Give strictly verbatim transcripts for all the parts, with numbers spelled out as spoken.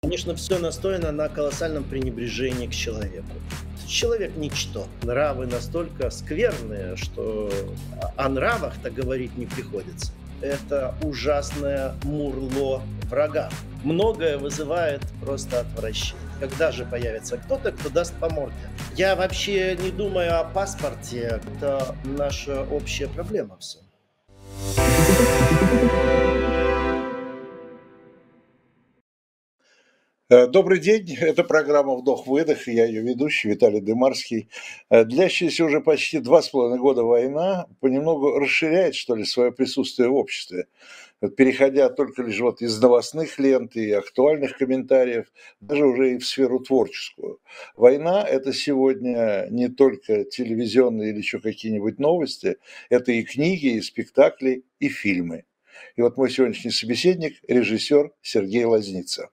Конечно, все настроено на колоссальном пренебрежении к человеку. Человек- ничто. Нравы настолько скверные, что о о нравах-то говорить не приходится. Это ужасное мурло врага. Многое вызывает просто отвращение. Когда же появится кто-то, кто даст по морде? Я вообще не думаю о паспорте. Это наша общая проблема всё. Э, добрый день. Это программа "Вдох-выдох", и я ее ведущий Виталий Дымарский. Э, длящаяся уже почти два с половиной года война понемногу расширяет, что ли, свое присутствие в обществе, вот переходя только лишь вот из новостных лент и актуальных комментариев, даже уже и в сферу творческую. Война- это сегодня не только телевизионные или еще какие-нибудь новости, это и книги, и спектакли, и фильмы. И вот мой сегодняшний собеседник- режиссер Сергей Лазница.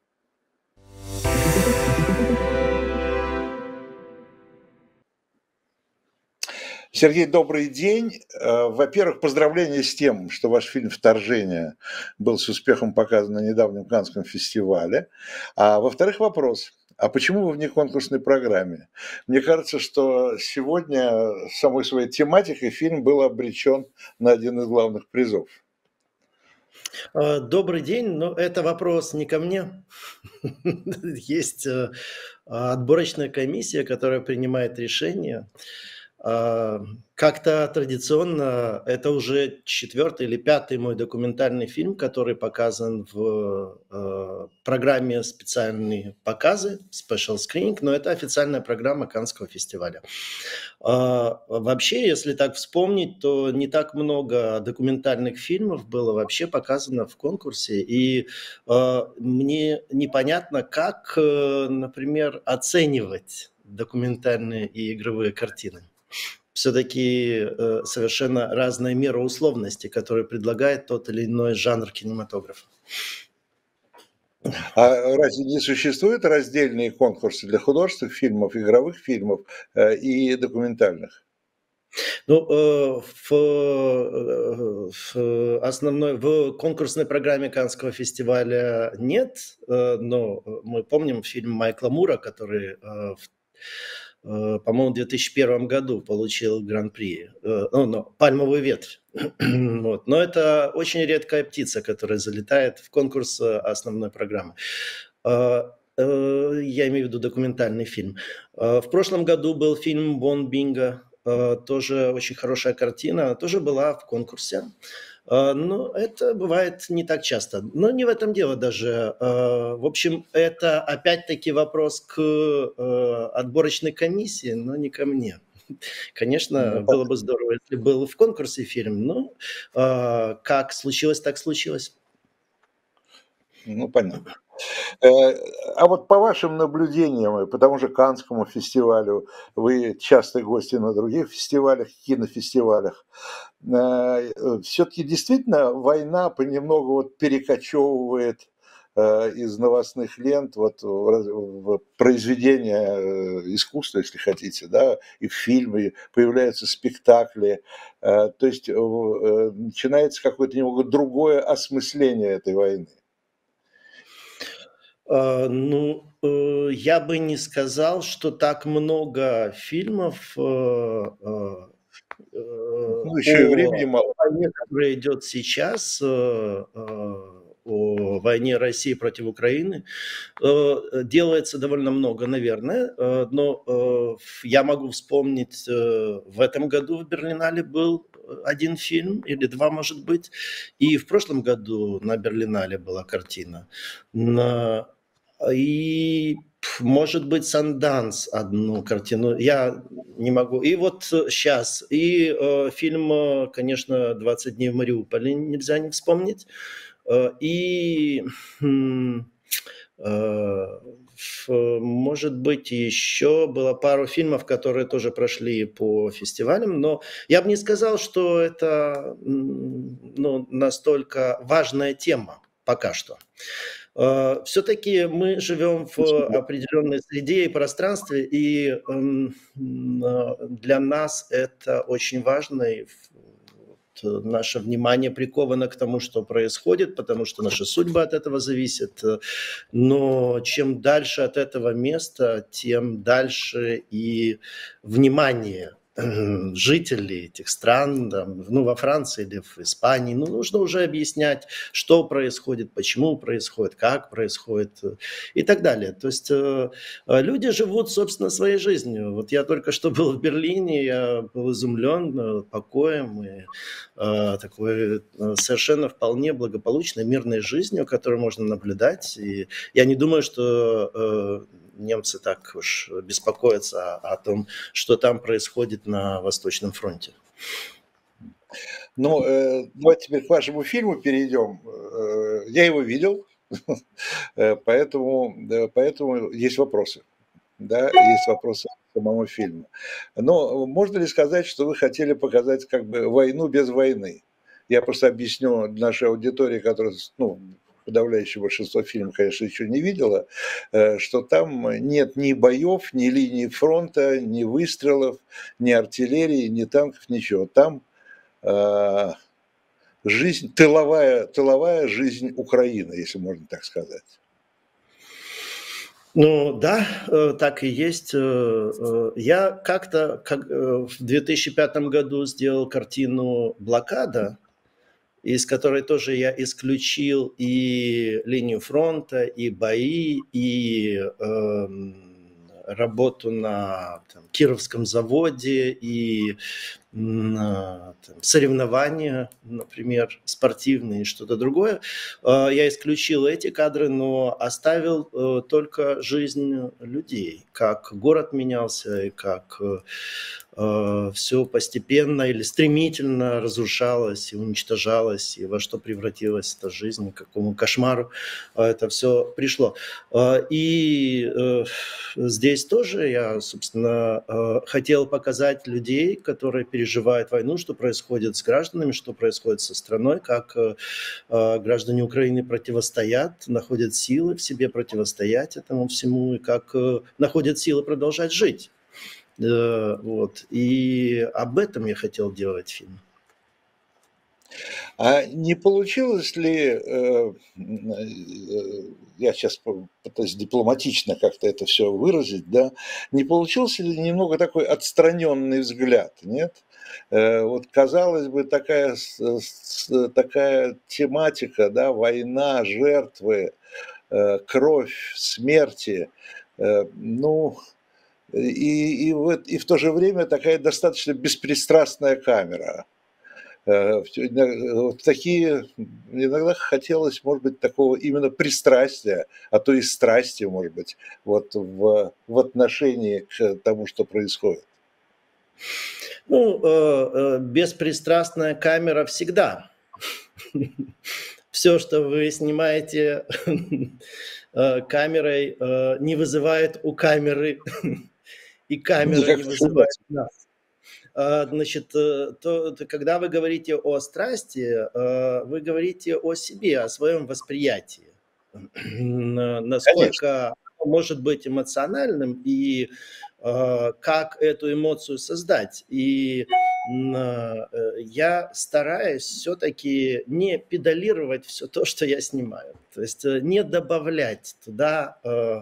Сергей, добрый день. Э, во-первых, поздравления с тем, что ваш фильм "Вторжение" был с успехом показан на недавнем Каннском фестивале. А во-вторых, вопрос: а почему вы в внеконкурсной программе? Мне кажется, что сегодня самой своей тематикой фильм был обречен на один из главных призов. Э, добрый день, но это вопрос не ко мне. Есть, э, отборочная комиссия, которая принимает решение. А, как-то традиционно это уже четвертый или пятый мой документальный фильм, который показан в, э, программе "Специальные показы" (Special Screening), но это официальная программа Каннского фестиваля. А, вообще, если так вспомнить, то не так много документальных фильмов было вообще показано в конкурсе. И, э, мне непонятно, как, э, например, оценивать документальные и игровые картины. Всё-таки, э, совершенно разная мера условности, которую предлагает тот или иной жанр кинематографа. А разве не существуют раздельные конкурсы для художественных фильмов, игровых фильмов, э, и документальных? Ну, э, в э, в основной в конкурсной программе Каннского фестиваля нет, э, но мы помним фильм Майкла Мура, который, э, в э, по-моему, в две тысячи первом году получил гран-при, э, ну ну, "Пальмовую ветвь". Вот. Но это очень редкая птица, которая залетает в конкурс, э, основной программы. А, э, я имею в виду документальный фильм. А, в прошлом году был фильм "Вон Бинго", э, тоже очень хорошая картина, тоже была в конкурсе. А, но это бывает не так часто. Но не в этом дело даже. А, в общем, это опять-таки вопрос к, э, отборочной комиссии, но не ко мне. Ну, Конечно, было понятно. бы здорово, если был в конкурсе фильм, но, а, как случилось, так случилось. Ну, понятно. Э, а вот по вашим наблюдениям и по тому же Каннскому фестивалю, вы частый гость и на других фестивалях, кинофестивалях, э, всё-таки действительно война понемногу вот перекочевывает, э, из новостных лент вот в раз в произведения, э, искусства, если хотите, да, и в фильмы, появляются спектакли. Э, то есть, в э, начинается какое-то немного другое осмысление этой войны. А, ну, э, я бы не сказал, что так много фильмов, э, э, э, Ну, еще и времени о мало. войне, которая идет сейчас, э, э, о войне России против Украины. Э, делается довольно много, наверное, э, но, э, ф я могу вспомнить, э, в этом году в Берлинале был один фильм или два, может быть, и в прошлом году на Берлинале была картина. На и, пф, может быть, Санданс одну картину, я не могу. И вот щас, и, э, фильм, э, конечно, "двадцать дней в Мариуполе" нельзя не вспомнить. Э, и, хм, э, ф может быть, еще было пару фильмов, которые тоже прошли по фестивалям, но я бы не сказал, что это, м, ну, настолько важная тема пока что. Э, всё-таки мы живем в Спасибо. определенной среде и пространстве, и, эм, м, э, для нас это очень важно и ф наше внимание приковано к тому, что происходит, потому что наша судьба от этого зависит. Но чем дальше от этого места, тем дальше и внимание жителей этих стран, там, ну, во Франции или в Испании, ну, нужно уже объяснять, что происходит, почему происходит, как происходит и так далее. То есть э, люди живут, собственно, своей жизнью. Вот я только что был в Берлине, я был изумлен э, покоем и э, такой э, совершенно вполне благополучной, мирной жизнью, которую можно наблюдать. И я не думаю, что э, немцы так уж беспокоятся о, о том, что там происходит на Восточном фронте. Ну, э, давайте теперь к вашему фильму перейдем. Э, я его видел, поэтому, поэтому есть вопросы. Да, есть вопросы к самому фильму. Но можно ли сказать, что вы хотели показать как бы войну без войны? Я просто объясню нашей аудитории, которая, ну, подавляющее большинство фильмов, конечно, еще не видела, что там нет ни боев, ни линии фронта, ни выстрелов, ни артиллерии, ни танков, ничего. Там э, жизнь, тыловая, тыловая жизнь Украины, если можно так сказать. Ну да, так и есть. Я как-то как, в две тысячи пятом году сделал картину «Блокада», из которой тоже я исключил и линию фронта, и бои, и э, работу на там, Кировском заводе, и там, соревнования, например, спортивные, что-то другое. Я исключил эти кадры, но оставил только жизнь людей, как город менялся, и как все постепенно или стремительно разрушалось и уничтожалось, и во что превратилась эта жизнь, к какому кошмару это все пришло. И здесь тоже я, собственно, хотел показать людей, которые переживают войну, что происходит с гражданами, что происходит со страной, как граждане Украины противостоят, находят силы в себе противостоять этому всему, и как находят силы продолжать жить. Вот. И об этом я хотел делать фильм. А не получилось ли, я сейчас пытаюсь дипломатично как-то это все выразить, да, не получился ли немного такой отстраненный взгляд, нет? Вот, казалось бы, такая, такая тематика, да, война, жертвы, кровь, смерти, ну, и, и, в, и в то же время такая достаточно беспристрастная камера. Вот такие, иногда хотелось, может быть, такого именно пристрастия, а то и страсти, может быть, вот в, в отношении к тому, что происходит. Ну, э, э, беспристрастная камера всегда. Все, что вы снимаете камерой, не вызывает у камеры, и камера не вызывает нас. Значит, то, то, когда вы говорите о страсти, вы говорите о себе, о своем восприятии. Насколько оно может быть эмоциональным и как эту эмоцию создать. И я стараюсь все-таки не педалировать все то, что я снимаю. То есть не добавлять туда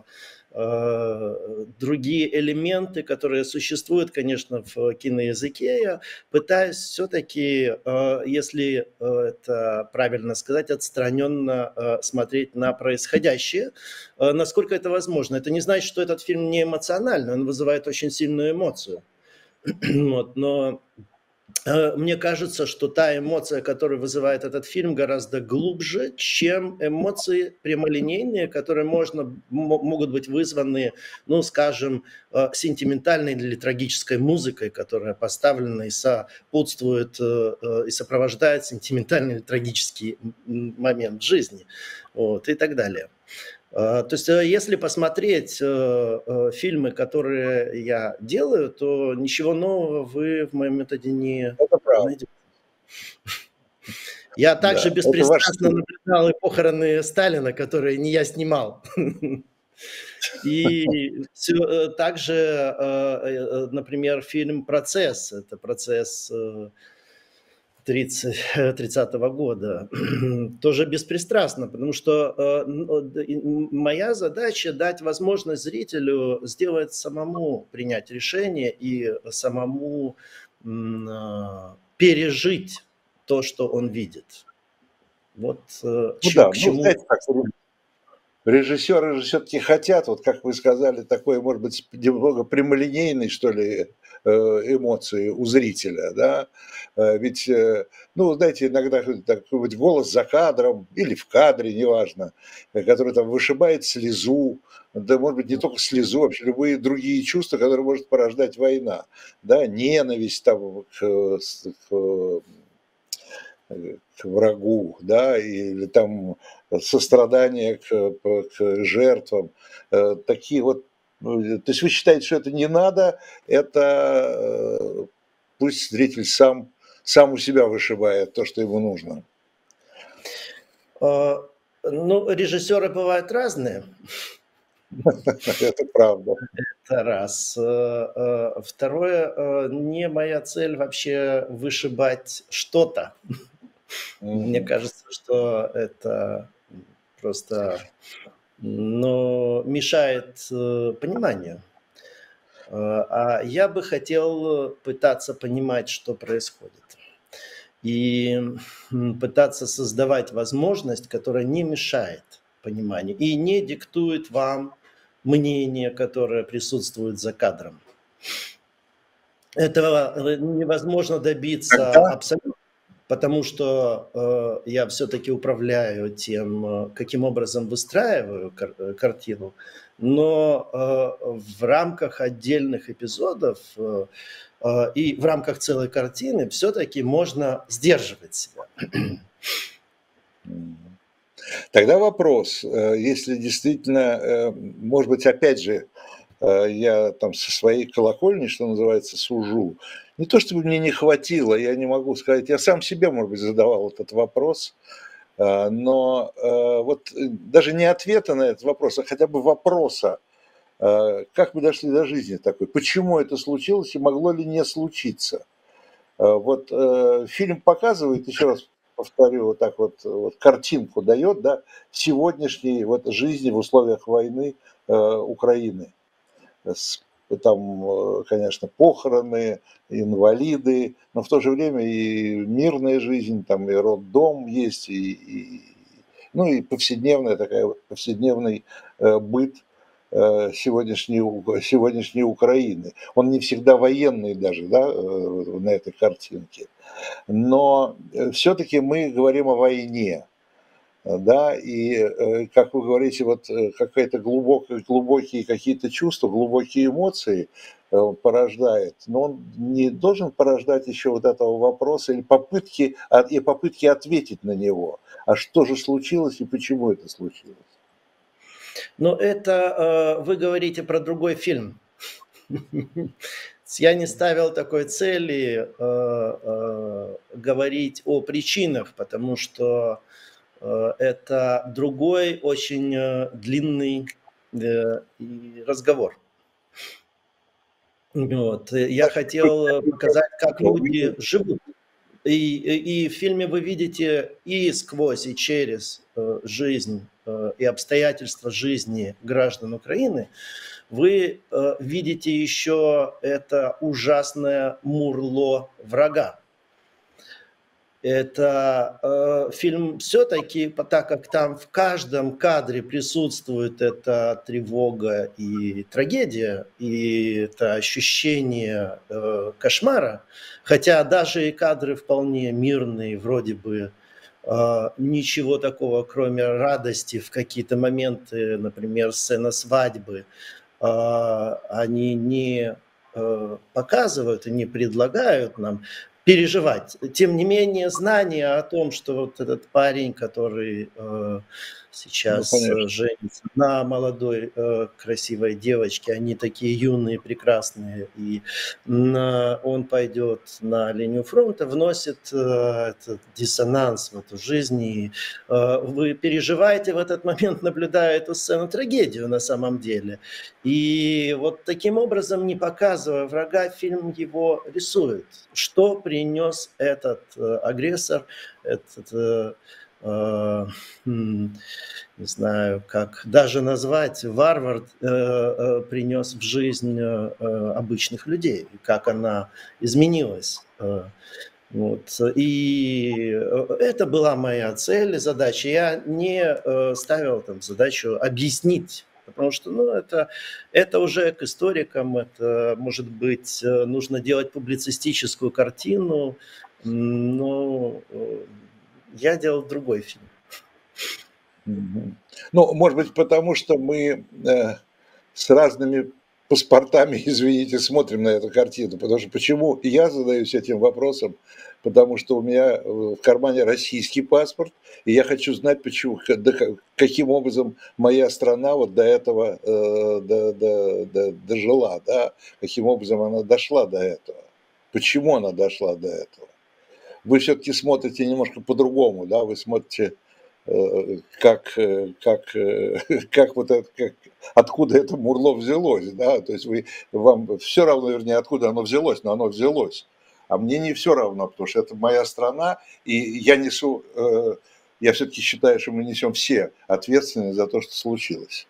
другие элементы, которые существуют, конечно, в киноязыке. Я пытаюсь все-таки, если это правильно сказать, отстраненно смотреть на происходящее, насколько это возможно. Это не значит, что этот фильм не эмоциональный, он вызывает очень сильную эмоцию. Вот, но мне кажется, что та эмоция, которую вызывает этот фильм, гораздо глубже, чем эмоции прямолинейные, которые можно, могут быть вызваны, ну, скажем, сентиментальной или трагической музыкой, которая поставлена и сопутствует, и сопровождает сентиментальный или трагический момент жизни, вот, и так далее. То есть, если посмотреть фильмы, которые я делаю, то ничего нового вы в моем методе не найдете. Я также да, беспристрастно наблюдал и похороны Сталина, которые не я снимал. И все, также, например, фильм «Процесс». Это процесс тридцать тридцатого года. Тоже беспристрастно, потому что э, н- о, д- и м- моя задача дать возможность зрителю сделать самому принять решение и самому м, а, пережить то, что он видит. Вот э, Ну чё- да, к ну чему. знаете, как режиссеры же все-таки хотят, вот как вы сказали, такой, может быть, немного прямолинейной, что ли, э, эмоции у зрителя, да. Э, Ведь, э, ну, знаете, иногда такой вот голос за кадром или в кадре, неважно, э, который там вышибает слезу, да, может быть, не только слезу, вообще любые другие чувства, которые может порождать война, да, ненависть там к, с- к э, к врагу, да, или там сострадание к, к жертвам, э, такие вот, ну, то есть вы считаете, что это не надо, это э, пусть зритель сам, сам у себя вышибает то, что ему нужно. э, ну, режиссеры бывают разные. Это правда. Это раз. Э, э, Второе, э, не моя цель вообще вышибать что-то. Мне Мгм. кажется, что это просто, ну, мешает э, пониманию. Э, А я бы хотел пытаться понимать, что происходит. И м, пытаться создавать возможность, которая не мешает пониманию и не диктует вам мнение, которое присутствует за кадром. Этого э, невозможно добиться Тогда абсолютно, потому что э, я все-таки управляю тем, э, каким образом выстраиваю кар- э, картину, но э, в рамках отдельных эпизодов э, э, и в рамках целой картины все-таки можно сдерживать себя. Мгм. Тогда вопрос, э, если действительно, э, может быть, опять же, э, я там со своей колокольни, что называется, сужу. Не то чтобы мне не хватило, я не могу сказать, я сам себе, может быть, задавал этот вопрос, а, но э, вот э, даже не ответа на этот вопрос, а хотя бы вопроса, э, как мы дошли до жизни такой, почему это случилось и могло ли не случиться. Э, Вот э, фильм показывает, еще раз повторю, вот так вот, вот картинку дает, да, сегодняшней вот жизни в условиях войны э, Украины. С, там, э, конечно, похороны, инвалиды, но в то же время и мирная жизнь, там и роддом есть, и, и- ну и повседневная такая, вот повседневный э, быт э, сегодняшней, У- сегодняшней Украины. Он не всегда военный даже, да, э, на этой картинке. Но все-таки мы говорим о войне. Э, да, и, э, как вы говорите, вот э, какая-то глубокие, глубокие какие-то чувства, глубокие эмоции э, он порождает, но он не должен порождать еще вот этого вопроса или попытки, а- и попытки ответить на него. А что же случилось и почему это случилось? Но это э, вы говорите про другой фильм. Я не ставил такой цели э, э, говорить о причинах, потому что э, это другой очень э, длинный э, и разговор. Вот. э, Я хотел э, показать, как люди живут. И, и, и в фильме вы видите и сквозь, и через э, жизнь э, и обстоятельства жизни граждан Украины, вы э, видите еще это ужасное мурло врага. Это э, фильм все-таки, так как там в каждом кадре присутствует эта тревога и трагедия, и это ощущение э, кошмара, хотя даже и кадры вполне мирные, вроде бы э, ничего такого, кроме радости в какие-то моменты, например, сцена свадьбы, э, они не э, показывают и не предлагают нам переживать. Тем не менее, знание о том, что вот этот парень, который э, Ну, сейчас конечно. э, женится на молодой э, красивой девочке. Они такие юные, прекрасные. И на- он пойдет на линию фронта, вносит э, этот диссонанс в эту жизнь. И э, вы переживаете в этот момент, наблюдая эту сцену, трагедию на самом деле. И вот таким образом, не показывая врага, фильм его рисует. Что принес этот э, агрессор, этот, э, э, м, не знаю, как даже назвать, варвар э, э, принес в жизнь э, э, обычных людей, и как она изменилась. Э, вот. И э, это была моя цель, задача. Я не э, ставил там задачу объяснить, потому что, ну, это, это уже к историкам, это, может быть, э, нужно делать публицистическую картину, м, но э, я делал другой фильм. Мгм. Ну, может быть, потому что мы э, с разными паспортами, извините, смотрим на эту картину. Потому что почему я задаюсь этим вопросом? Потому что у меня э, в кармане российский паспорт, и я хочу знать, почему, ка- да ка- каким образом моя страна вот до этого э, до- до- до- дожила, да, каким образом она дошла до этого, почему она дошла до этого. Вы все-таки смотрите немножко по-другому, да, вы смотрите э, как, э, как, э, как вот это, как, откуда это мурло взялось, да, то есть вы, вам все равно, вернее, откуда оно взялось, но оно взялось. А мне не все равно, потому что это моя страна, и я несу, э, я все-таки считаю, что мы несем все ответственность за то, что случилось.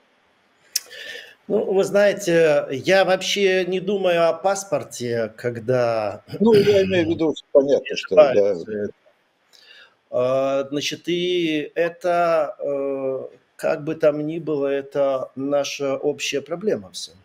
Ну, вы знаете, я вообще не думаю о паспорте, когда Ну, я имею в виду, понятно, что, переживаю да, всё это. А, Значит, и это, э, как бы там ни было, это наша общая проблема все.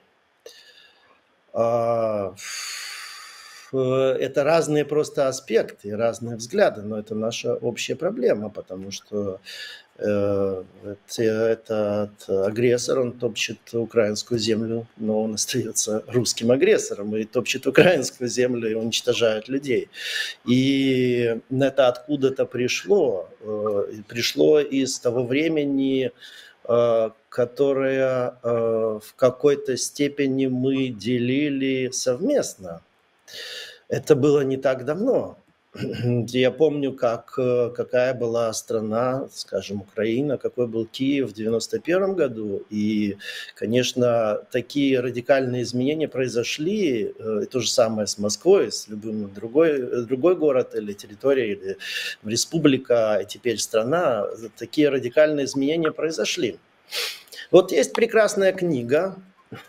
А, ф- э, Это разные просто аспекты, разные взгляды, но это наша общая проблема, потому что э, эт- этот агрессор, он топчет украинскую землю, но он остается русским агрессором и топчет украинскую землю и уничтожает людей. И это откуда-то пришло, э, и пришло из того времени, э, которое э, в какой-то степени мы делили совместно. Это было не так давно. Я помню, как, э, какая была страна, скажем, Украина, какой был Киев в девяносто первом году. И, конечно, такие радикальные изменения произошли. э, И то же самое с Москвой, с любым другой, э, другой город или территория, или республика, и теперь страна. Такие радикальные изменения произошли. Вот есть прекрасная книга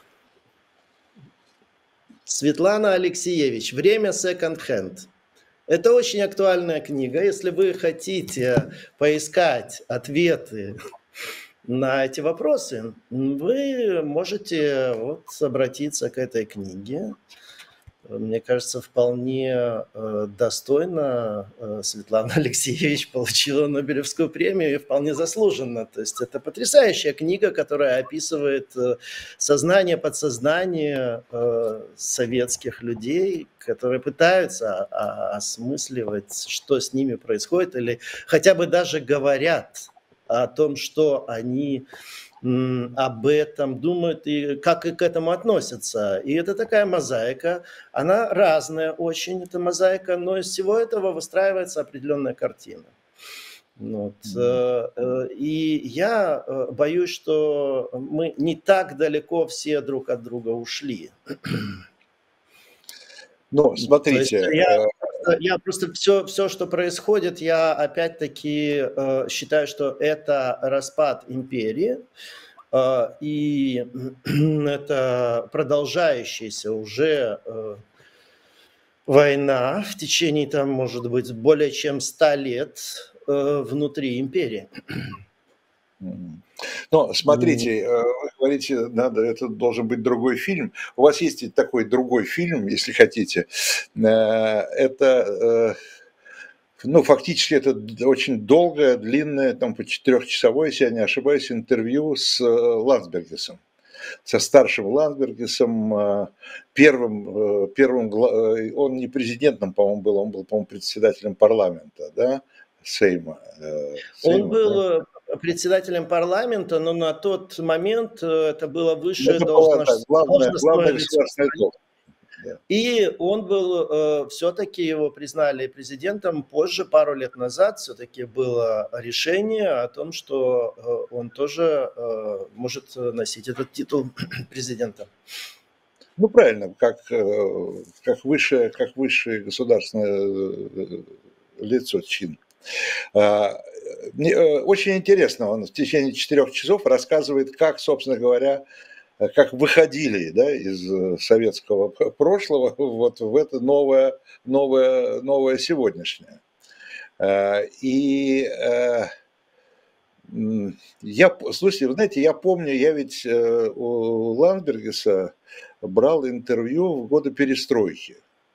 Светлана Алексеевич «Время секонд-хенд». Это очень актуальная книга. Если вы хотите поискать ответы на эти вопросы, вы можете вот обратиться к этой книге. Мне кажется, вполне э, достойно э, Светлана Алексеевич получила Нобелевскую премию и вполне заслуженно. То есть это потрясающая книга, которая описывает э, сознание, подсознание э, советских людей, которые пытаются а, осмысливать, что с ними происходит, или хотя бы даже говорят о том, что они м, об этом думают и как и к этому относятся. И это такая мозаика, она разная очень, эта мозаика, но из всего этого выстраивается определенная картина. Вот. э, э, И я э, боюсь, что мы не так далеко все друг от друга ушли. ну, То есть смотрите, я э, просто, я просто все, все, что происходит, я опять-таки э, считаю, что это распад империи, а, и это продолжающаяся уже э, война в течение, там, может быть, более чем ста лет э, внутри империи. Мгм. Но М, смотрите, э, вы говорите, надо, это должен быть другой фильм. У вас есть и такой другой фильм, если хотите. Э, Это, э, ну, фактически это д- очень долгое, длинное, там по четырехчасовое, если я не ошибаюсь, интервью с э, Ландсбергисом, со старшим Ландсбергисом, э, первым, э, первым, гла- э, он не президентом, по-моему, был, он был, по-моему, председателем парламента, да, Сейма, э, Он Сейма, был да. э, председателем парламента, но на тот момент это было высшее Это была так, должность, главное, главное должностное лицо. государственное должность. Да. И он был, э, все-таки его признали президентом позже, пару лет назад, все-таки было решение о том, что э, он тоже э, может носить этот титул президента. Ну, правильно, как, э, как, высшее, как высшее государственное э, лицо, чин. А, мне, э, Очень интересно, он в течение четырех часов рассказывает, как, собственно говоря, э, как выходили, да, из э, советского п- прошлого вот в это новое, новое, новое сегодняшнее. А, И э, м, я, п- слушайте, вы знаете, я помню, я ведь э, у Ландбергеса брал интервью в годы перестройки.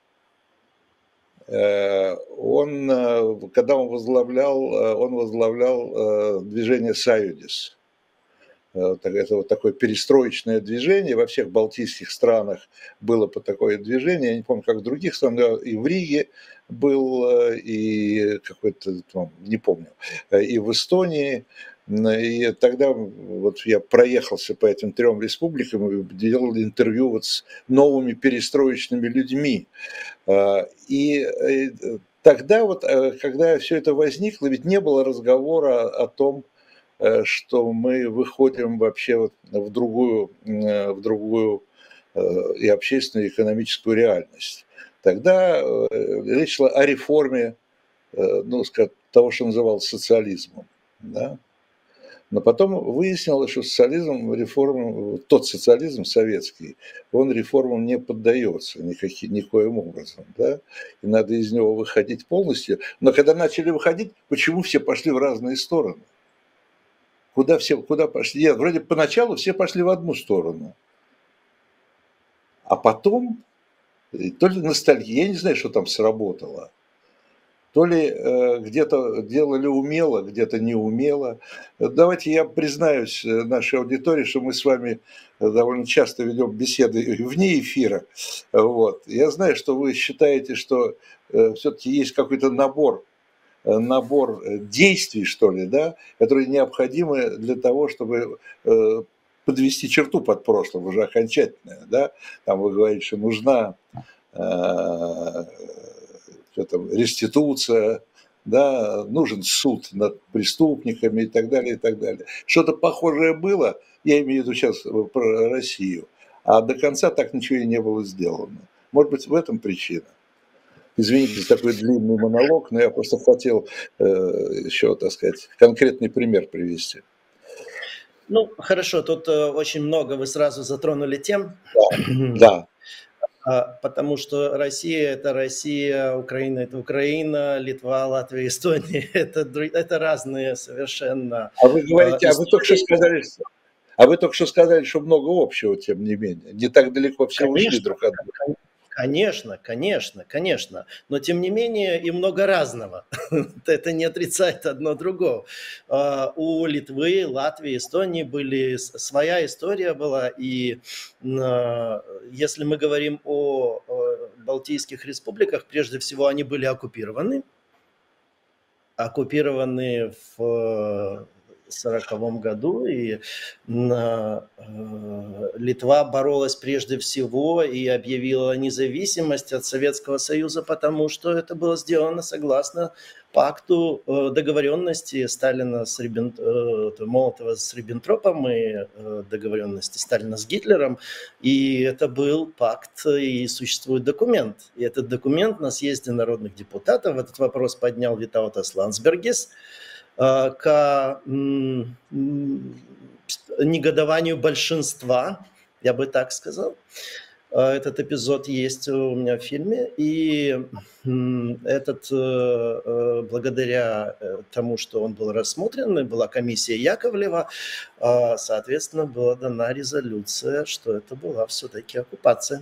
Э, Он, э, когда он возглавлял, э, он возглавлял э, движение «Союдис». Э, так- Это вот такое перестроечное движение. Во всех балтийских странах было по такое движение. Я не помню, как в других странах. И в Риге был, э, и какой-то, ну, не помню, э, и в Эстонии. М, И тогда вот я проехался по этим трем республикам и делал интервью вот с новыми перестроечными людьми. А, И э, тогда вот, э, когда все это возникло, ведь не было разговора о том, э, что мы выходим вообще вот в другую, э, в другую э, и общественную, и экономическую реальность. Тогда э, речь шла о реформе, э, ну, сказать, того, что называлось социализмом. Да? Но потом выяснилось, что социализм, реформам, тот социализм советский, он реформам не поддается никаким, никоим образом. Да? И надо из него выходить полностью. Но когда начали выходить, почему все пошли в разные стороны? Куда все, куда пошли? Нет, вроде поначалу все пошли в одну сторону. А потом, э, то ли ностальгия, я не знаю, что там сработало. То ли э, где-то делали умело, где-то не умело. Давайте я признаюсь э, нашей аудитории, что мы с вами э, довольно часто ведем беседы вне эфира. Вот. Я знаю, что вы считаете, что э, все-таки есть какой-то набор, э, набор э, действий, что ли, да, которые необходимы для того, чтобы э, подвести черту под прошлым уже окончательно. Да? Там вы говорите, что нужна э, что там, реституция, да, нужен суд над преступниками и так далее, и так далее. Что-то похожее было, я имею в виду сейчас про Россию, а до конца так ничего и не было сделано. Может быть, в этом причина. Извините за такой длинный монолог, но я просто хотел э, еще, так сказать, конкретный пример привести. Ну, хорошо, тут э, очень много вы сразу затронули тем. Да, А, потому что Россия – это Россия, Украина – это Украина, Литва, Латвия, Эстония – это, дру- это разные совершенно а вы э, говорите, а вы только что истории. сказали, что, а вы только что сказали, что много общего, тем не менее. Не так далеко все ушли Конечно, друг от друга. кон- конечно, конечно, конечно. Но тем не менее и много разного. Это не отрицает одно другого. А, У Литвы, Латвии, Эстонии были с- своя история была. И м, если мы говорим о о Балтийских республиках, прежде всего они были оккупированы. Оккупированы в сороковом году, и на, э, Литва боролась прежде всего и объявила независимость от Советского Союза, потому что это было сделано согласно пакту э, договоренности Сталина с Риббен- э, Молотова с Риббентропом и э, договоренности Сталина с Гитлером. И это был пакт, и существует документ. И этот документ на съезде народных депутатов, этот вопрос поднял Витаутас Ландсбергис, э, к м, м, негодованию большинства, я бы так сказал. Э, Этот эпизод есть у меня в фильме, и м, этот, э, э, благодаря э, тому, что он был рассмотрен, и была комиссия Яковлева, э, соответственно, была дана резолюция, что это была все-таки оккупация.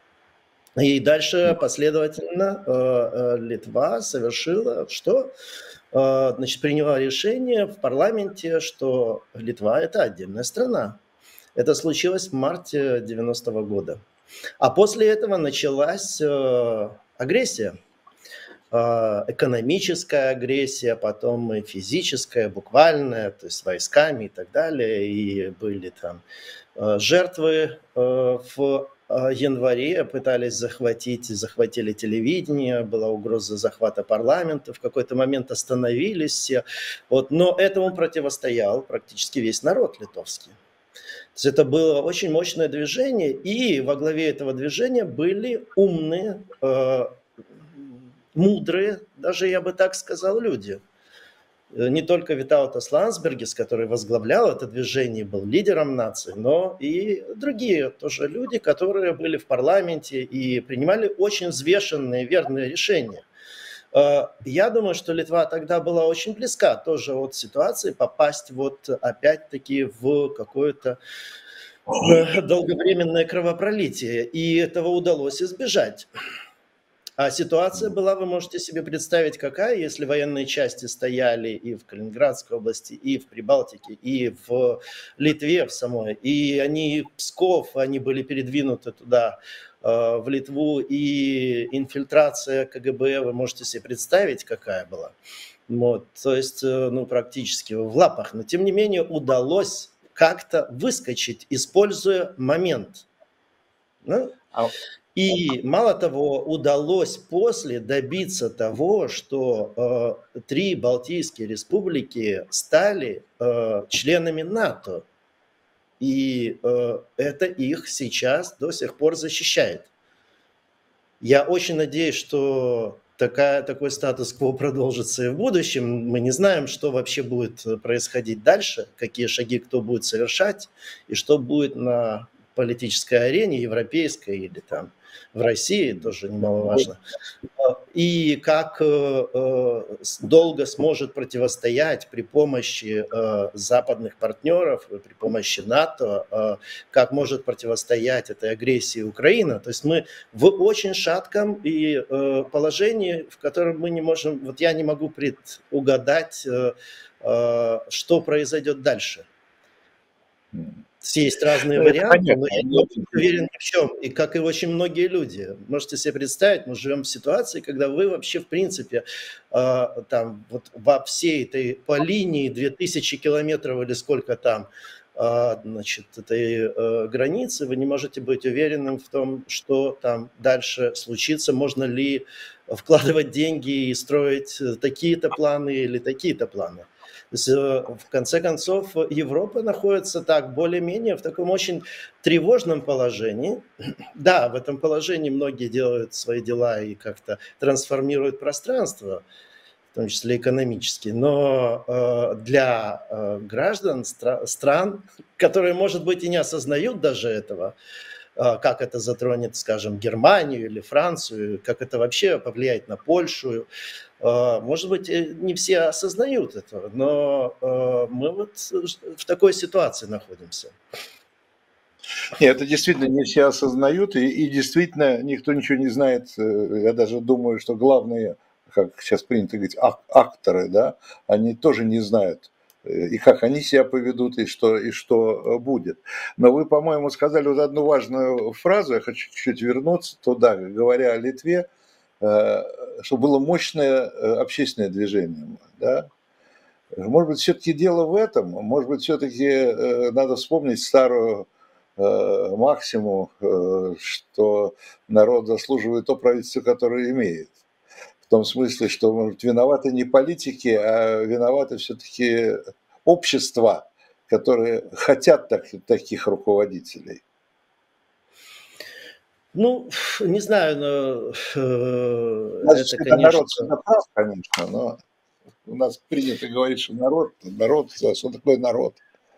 И дальше последовательно э, э, Литва совершила что? Э, Значит, приняла решение в парламенте, что Литва – это отдельная страна. Это случилось в марте девяностого года. А после этого началась э, агрессия. а, экономическая агрессия, потом и физическая, буквальная, то есть войсками и так далее. И были там а, жертвы а, в а, январе, пытались захватить, захватили телевидение, была угроза захвата парламента, в какой-то момент остановились все. Вот, но этому противостоял практически весь народ литовский. То есть это было очень мощное движение, и во главе этого движения были умные, э, мудрые, даже я бы так сказал, люди. Э, Не только Витаутас Ландсбергис, который возглавлял это движение, был лидером нации, но и другие тоже люди, которые были в парламенте и принимали очень взвешенные, верные решения. Э, Я думаю, что Литва тогда была очень близка тоже от ситуации попасть вот опять-таки в какое-то э, долговременное кровопролитие, и этого удалось избежать. А ситуация была, вы можете себе представить, какая, если военные части стояли и в Калининградской области, и в Прибалтике, и в Литве в самой, и они, Псков, они были передвинуты туда, э, в Литву, и инфильтрация КГБ, вы можете себе представить, какая была. Вот, то есть, э, ну, практически в лапах. Но, тем не менее, удалось как-то выскочить, используя момент. Ну, А, и мало того, удалось после добиться того, что э, три Балтийские республики стали э, членами НАТО. И э, это их сейчас до сих пор защищает. Я очень надеюсь, что такая, такой статус-кво продолжится и в будущем. Мы не знаем, что вообще будет происходить дальше, какие шаги кто будет совершать, и что будет на политической арене, европейской или там в России, тоже немаловажно. И как э, э, долго сможет противостоять при помощи э, западных партнеров, при помощи НАТО, э, как может противостоять этой агрессии Украины. То есть мы в очень шатком и э, положении, в котором мы не можем, вот я не могу предугадать, э, э, что произойдет дальше. Есть разные ну, это варианты, но понятно. я не очень уверен ни в чем. И как и очень многие люди. Можете себе представить, мы живем в ситуации, когда вы вообще в принципе э, там вот во всей этой по линии две тысячи километров или сколько там э, значит, этой э, границы, вы не можете быть уверенным в том, что там дальше случится, можно ли вкладывать деньги и строить такие-то планы или такие-то планы. То есть, в конце концов, Европа находится так более-менее в таком очень тревожном положении. Да, в этом положении многие делают свои дела и как-то трансформируют пространство, в том числе экономически, но э, для э, граждан стра- стран, которые, может быть, и не осознают даже этого, э, как это затронет, скажем, Германию или Францию, как это вообще повлияет на Польшу, может быть, не все осознают этого, но мы вот в такой ситуации находимся. Нет, это действительно не все осознают, и, и действительно никто ничего не знает. Я даже думаю, что главные, как сейчас принято говорить, ак- акторы, да, они тоже не знают, и как они себя поведут, и что, и что будет. Но вы, по-моему, сказали вот одну важную фразу, я хочу чуть-чуть вернуться туда, говоря о Литве, что было мощное общественное движение, да. Может быть, все-таки дело в этом, может быть, все-таки надо вспомнить старую максимум, что народ заслуживает то правительство, которое имеет. В том смысле, что, может, виноваты не политики, а виноваты все-таки общества, которые хотят так, таких руководителей. Ну, не знаю, но э, У нас это, всегда конечно... народ всегда прав, конечно, но у нас принято говорить, что народ, народ, что такое народ?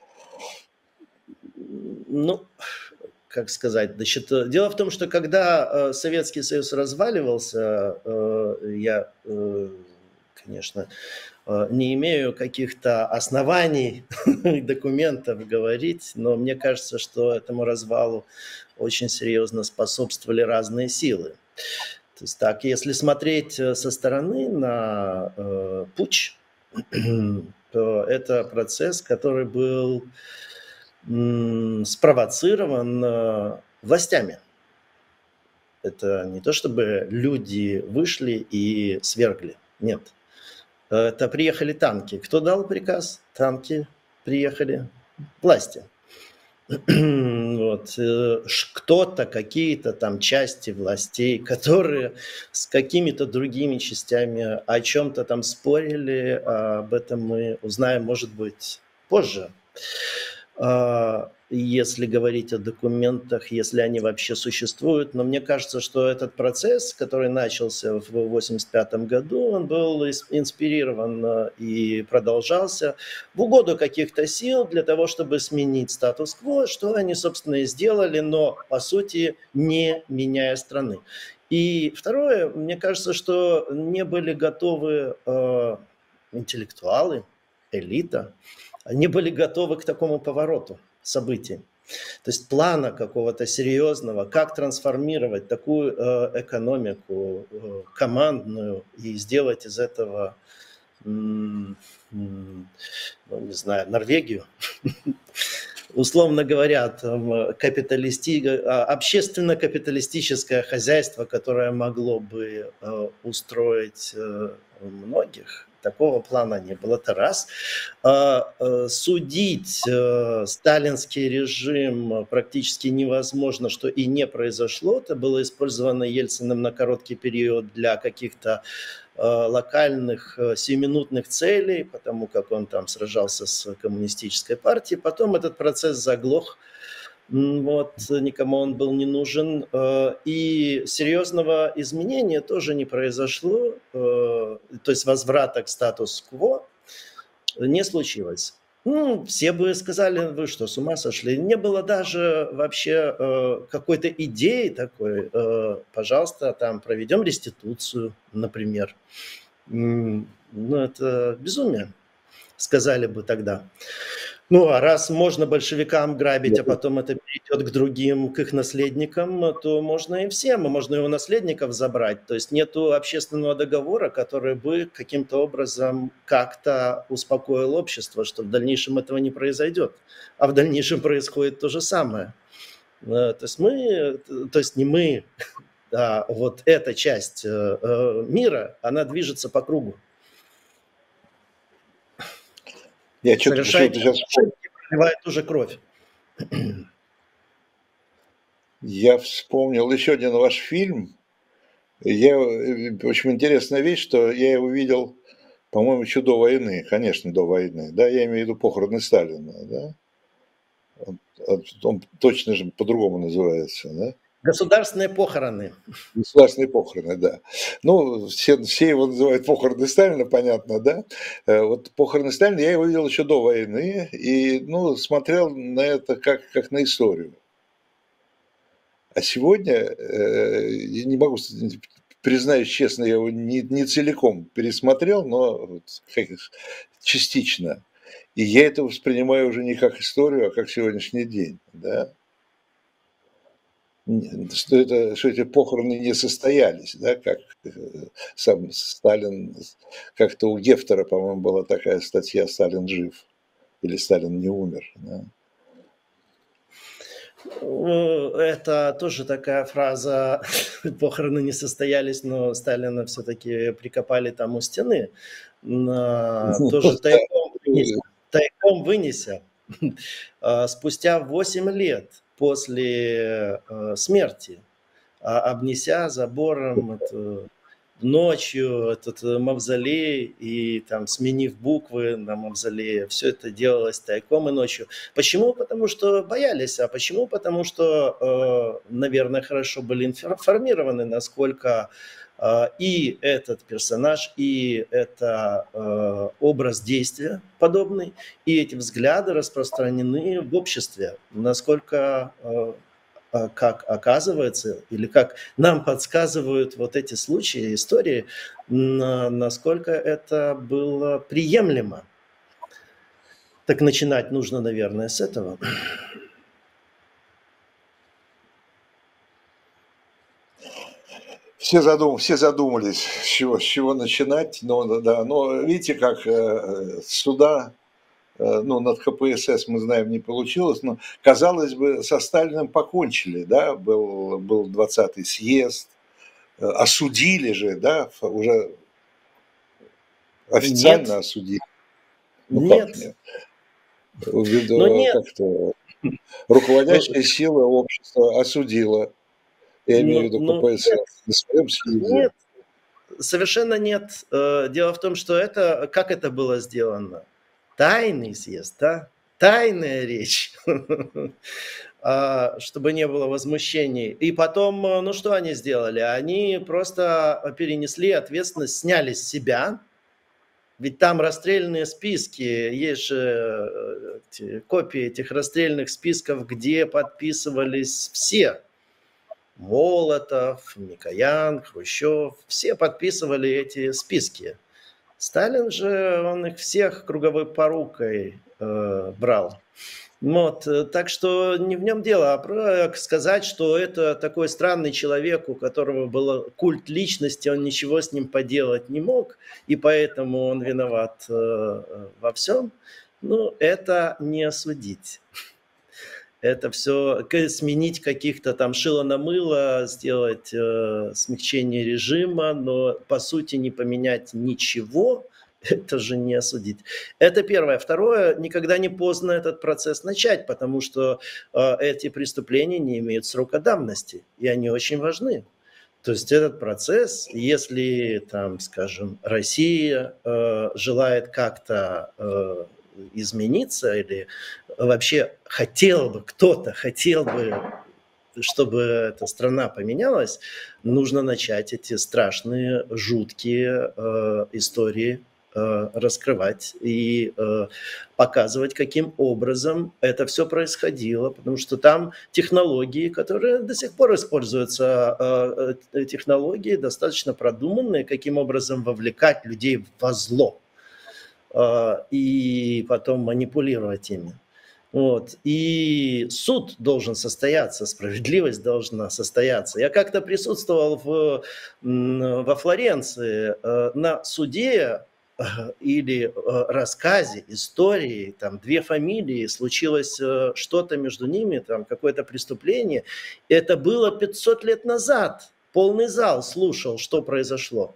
Ну, как сказать, значит, дело в том, что когда э, Советский Союз разваливался, э, я, э, конечно, э, не имею каких-то оснований, документов говорить, но мне кажется, что этому развалу очень серьезно способствовали разные силы. То есть так, если смотреть со стороны на э, путч, то это процесс, который был м, спровоцирован э, властями. Это не то, чтобы люди вышли и свергли. Нет. Это приехали танки. Кто дал приказ? Танки приехали. Власти. Вот. Кто-то, какие-то там части властей, которые с какими-то другими частями о чем-то там спорили, об этом мы узнаем, может быть, позже. Если говорить о документах, если они вообще существуют. Но мне кажется, что этот процесс, который начался в восемьдесят пятом году, он был инспирирован и продолжался в угоду каких-то сил для того, чтобы сменить статус-кво, что они, собственно, и сделали, но, по сути, не меняя страны. И второе, мне кажется, что не были готовы э, интеллектуалы, элита, не были готовы к такому повороту событий. То есть плана какого-то серьезного, как трансформировать такую э, экономику э, командную и сделать из этого, м, м, ну, не знаю, Норвегию, условно говоря, там, капиталисти... общественно-капиталистическое хозяйство, которое могло бы э, устроить э, многих. Такого плана не было. Это раз. А, э, судить э, сталинский режим практически невозможно, что и не произошло. Это было использовано Ельциным на короткий период для каких-то э, локальных э, сиюминутных целей, потому как он там сражался с коммунистической партией. Потом этот процесс заглох. Вот, никому он был не нужен. И серьезного изменения тоже не произошло, то есть возврата к статус-кво не случилось. Ну, все бы сказали, вы что, с ума сошли? Не было даже вообще какой-то идеи такой, пожалуйста, там проведем реституцию, например. Ну, это безумие, сказали бы тогда. Ну, а раз можно большевикам грабить, а потом это перейдет к другим, к их наследникам, то можно и всем, и можно и у наследников забрать. То есть нету общественного договора, который бы каким-то образом как-то успокоил общество, что в дальнейшем этого не произойдет. А в дальнейшем происходит то же самое. То есть мы, то есть не мы, а вот эта часть мира, она движется по кругу. Я что-то почему-то сейчас проливает уже кровь. Я вспомнил еще один ваш фильм. Я, очень интересная вещь, что я его видел, по-моему, еще до войны, конечно, до войны. Да, я имею в виду «Похороны Сталина». Да? Он, он точно же по-другому называется, да? Государственные похороны. Государственные похороны, да. Ну, все, все его называют «Похороны Сталина», понятно, да? Вот «Похороны Сталина» я его видел еще до войны и, ну, смотрел на это как, как на историю. А сегодня, я не могу, признаюсь честно, я его не, не целиком пересмотрел, но частично. И я это воспринимаю уже не как историю, а как сегодняшний день, да? Что, это, что эти похороны не состоялись, да, как сам Сталин, как-то у Гефтера, по-моему, была такая статья «Сталин жив» или «Сталин не умер». Да? Это тоже такая фраза, похороны не состоялись, но Сталина все-таки прикопали там у стены, тоже тайком вынеся, тайком вынеся. Спустя восемь лет после смерти, обнеся забором это, ночью этот мавзолей и там сменив буквы на мавзолее, все это делалось тайком и ночью. Почему? Потому что боялись. А почему? Потому что, наверное, хорошо были информированы, насколько и этот персонаж, и это э, образ действия подобный, и эти взгляды распространены в обществе, насколько, э, как оказывается, или как нам подсказывают вот эти случаи, истории, на, насколько это было приемлемо. Так начинать нужно, наверное, с этого. Все, задум, все задумались, с чего, с чего начинать, но, да, но видите, как э, суда ну, над ка пэ эс эс, мы знаем, не получилось, но, казалось бы, со Сталиным покончили, да, был, был двадцатый съезд, осудили же, да, уже официально Нет, осудили. Ну как нет, нет? ну Ввиду нет, как-то ну, руководящая сила общества осудила, я имею ну, в виду ну, ка пэ эс эс, нет, на своем съезде. нет, совершенно нет. Э, Дело в том, что это, как это было сделано? Тайный съезд, да? Тайная речь, А, чтобы не было возмущений. И потом, э, ну что они сделали? Они просто перенесли ответственность, сняли с себя, ведь там расстрельные списки, есть же э, эти, копии этих расстрельных списков, где подписывались все. Молотов, Микоян, Хрущев, все подписывали эти списки. Сталин же, он их всех круговой порукой э, брал. Вот, э, так что не в нем дело, а про сказать, что это такой странный человек, у которого был культ личности, он ничего с ним поделать не мог, и поэтому он виноват э, э, во всем, ну, это не осудить. Это все сменить каких-то там шило на мыло, сделать э, смягчение режима, но по сути не поменять ничего, это же не осудить. Это первое. Второе, никогда не поздно этот процесс начать, потому что э, эти преступления не имеют срока давности, и они очень важны. То есть этот процесс, если, там, скажем, Россия э, желает как-то э, измениться или вообще хотел бы, кто-то хотел бы, чтобы эта страна поменялась, нужно начать эти страшные, жуткие э, истории э, раскрывать и э, показывать, каким образом это все происходило, потому что там технологии, которые до сих пор используются, э, э, технологии достаточно продуманные, каким образом вовлекать людей во зло э, и потом манипулировать ими. Вот. И суд должен состояться, справедливость должна состояться. Я как-то присутствовал в, во Флоренции э, на суде э, или э, рассказе, истории, там две фамилии, случилось э, что-то между ними, там какое-то преступление. Это было пятьсот лет назад. Полный зал слушал, что произошло.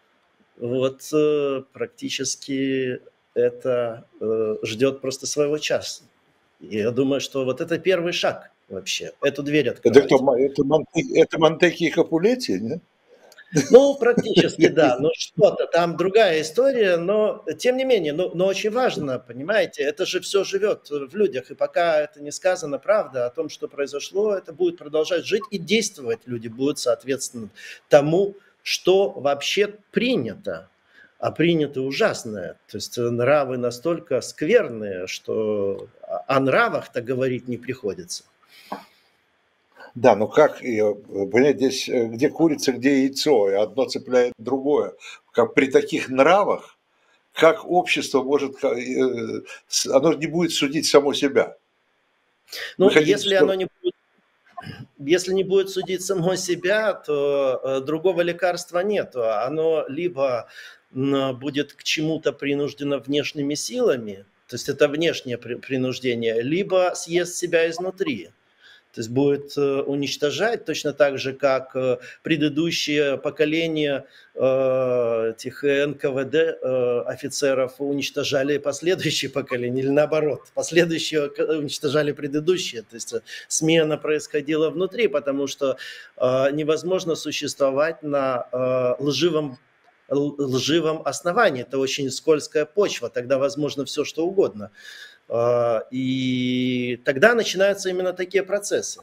Вот э, практически это э, ждет просто своего часа. И я думаю, что вот это первый шаг вообще, эту дверь Это кто? открывать. Ма- Это, Монте, это Монтеки и Капулетти, нет? Ну, практически да, ну что-то, там другая история, но тем не менее, но, но очень важно, понимаете, это же все живет в людях, и пока это не сказано правда о том, что произошло, это будет продолжать жить и действовать люди будут соответственно тому, что вообще принято. А принято ужасное, то есть нравы настолько скверные, что о о нравах-то говорить не приходится. Да, ну как ее, понять, здесь э, где курица, где яйцо, и одно цепляет другое. Как при таких нравах, как общество может, ка- э, с- оно не будет судить само себя. Вы Ну, хотите, если оно что... не Если не будет судить само себя, то э, другого лекарства нет. Оно либо м, будет к чему-то принуждено внешними силами, то есть это внешнее при- принуждение, либо съест себя изнутри. То есть будет э, уничтожать точно так же, как э, предыдущее поколение э, этих эн ка вэ дэ э, офицеров уничтожали последующее поколение, или наоборот, последующие уничтожали предыдущее. То есть э, смена происходила внутри, потому что э, невозможно существовать на э, лживом лживом основании. Это очень скользкая почва, тогда возможно все, что угодно. И тогда начинаются именно такие процессы.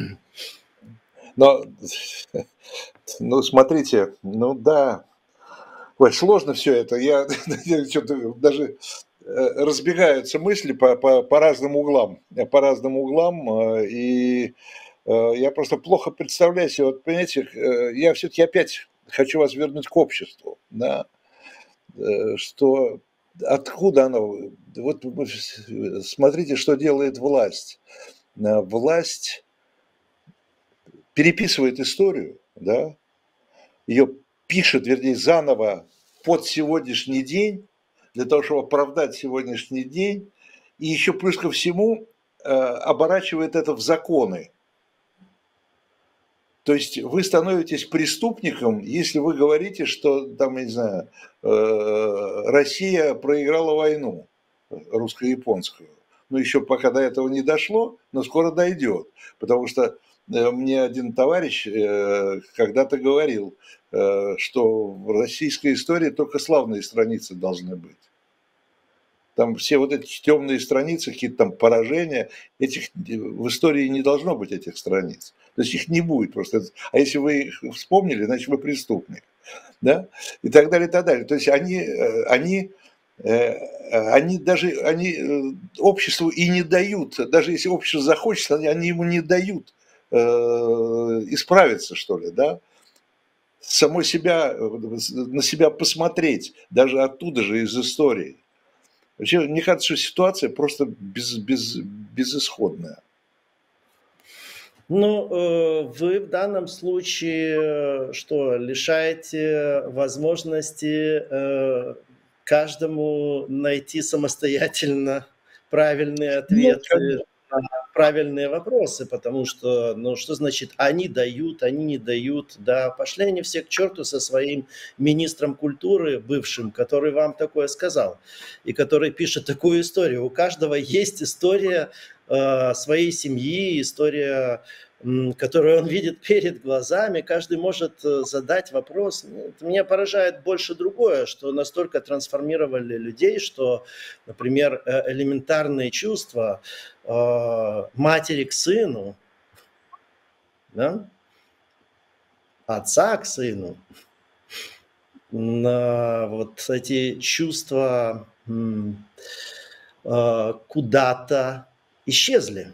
Но, ну, смотрите, ну да, ой, сложно все это. Я что-то даже э, разбегаются мысли по, по, по разным углам, э, по разным углам, э, и э, я просто плохо представляю себе, вот понимаете, э, я все-таки опять хочу вас вернуть к обществу, да, э, что откуда оно, вот вы смотрите, что делает власть. Э, Власть переписывает историю, да, ее пишет, вернее, заново под сегодняшний день, для того, чтобы оправдать сегодняшний день, и еще плюс ко всему э, оборачивает это в законы. То есть вы становитесь преступником, если вы говорите, что там, я не знаю, э, Россия проиграла войну русско-японскую. Ну, еще пока до этого не дошло, но скоро дойдет. Потому что э, мне один товарищ э, когда-то говорил, э, что в российской истории только славные страницы должны быть. Там все вот эти темные страницы, какие-то там поражения, этих, в истории не должно быть этих страниц. То есть их не будет просто. А если вы их вспомнили, значит вы преступник. Да? И так далее, и так далее. То есть они, они, они даже они обществу и не дают, даже если общество захочет, они, они ему не дают э, исправиться, что ли, да? Самой себя, на себя посмотреть, даже оттуда же, из истории. Вообще, мне кажется, что ситуация просто без, без, безысходная. Ну, э, вы в данном случае э, что, лишаете возможности э, каждому найти самостоятельно правильные Нет, ответы на правильные вопросы, потому что, ну, что значит они дают, они не дают, да, пошли они все к черту со своим министром культуры бывшим, который вам такое сказал и который пишет такую историю. У каждого есть история э, своей семьи, история, которую он видит перед глазами. Каждый может задать вопрос. Меня поражает больше другое, что настолько трансформировали людей, что, например, элементарные чувства матери к сыну, да? Отца к сыну, вот эти чувства куда-то исчезли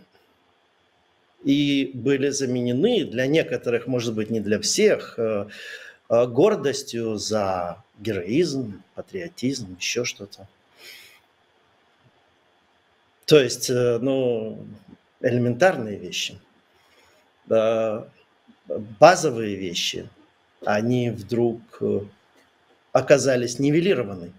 и были заменены для некоторых, может быть, не для всех, гордостью за героизм, патриотизм, еще что-то. То есть, ну, элементарные вещи, базовые вещи, они вдруг оказались нивелированы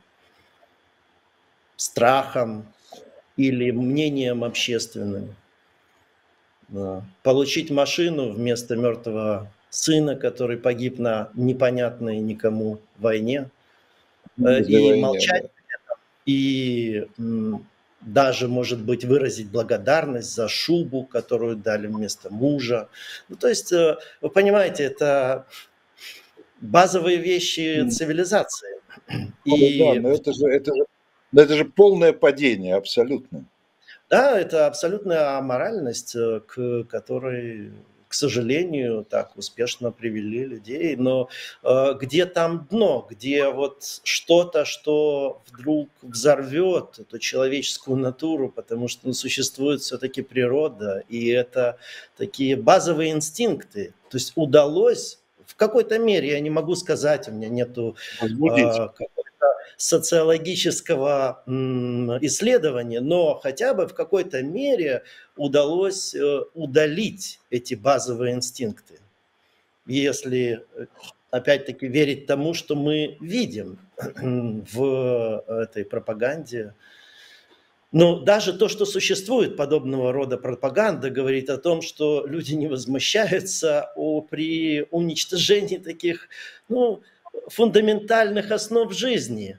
страхом или мнением общественным. Получить машину вместо мертвого сына, который погиб на непонятной никому войне, и войне, молчать, да. и даже, может быть, выразить благодарность за шубу, которую дали вместо мужа. Ну, то есть, вы понимаете, это базовые вещи цивилизации. И... Да, но это же, это, же, но это же полное падение, абсолютно. Да, это абсолютная аморальность, к которой, к сожалению, так успешно привели людей. Но э, где там дно, где вот что-то, что вдруг взорвет эту человеческую натуру, потому что ну, существует все-таки природа, и это такие базовые инстинкты. То есть удалось в какой-то мере, я не могу сказать, у меня нету э, социологического исследования, но хотя бы в какой-то мере удалось удалить эти базовые инстинкты. Если, опять-таки, верить тому, что мы видим в этой пропаганде. Но даже то, что существует подобного рода пропаганда, говорит о том, что люди не возмущаются о, при уничтожении таких, ну, фундаментальных основ жизни.